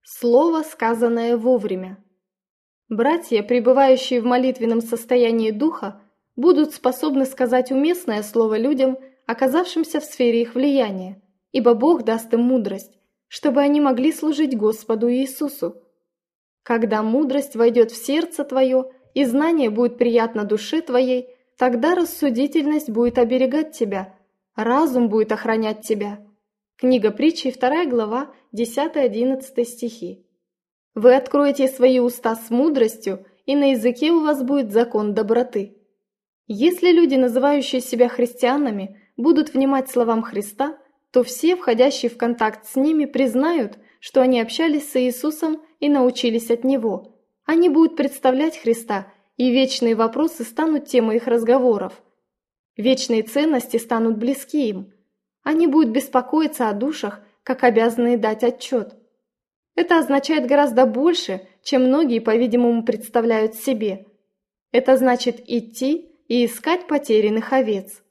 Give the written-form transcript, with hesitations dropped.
Слово, сказанное вовремя. Братья, пребывающие в молитвенном состоянии духа, будут способны сказать уместное слово людям, оказавшимся в сфере их влияния, ибо Бог даст им мудрость, чтобы они могли служить Господу Иисусу. Когда мудрость войдет в сердце твое и знание будет приятно душе твоей, тогда рассудительность будет оберегать тебя, разум будет охранять тебя. Книга Притчей, 2 глава, 10-11 стихи. Вы откроете свои уста с мудростью, и на языке у вас будет закон доброты. Если люди, называющие себя христианами, будут внимать словам Христа, то все, входящие в контакт с ними, признают, что они общались с Иисусом и научились от Него. Они будут представлять Христа, и вечные вопросы станут темой их разговоров. Вечные ценности станут близки им. Они будут беспокоиться о душах, как обязанные дать отчет. Это означает гораздо больше, чем многие, по-видимому, представляют себе. Это значит идти и искать потерянных овец.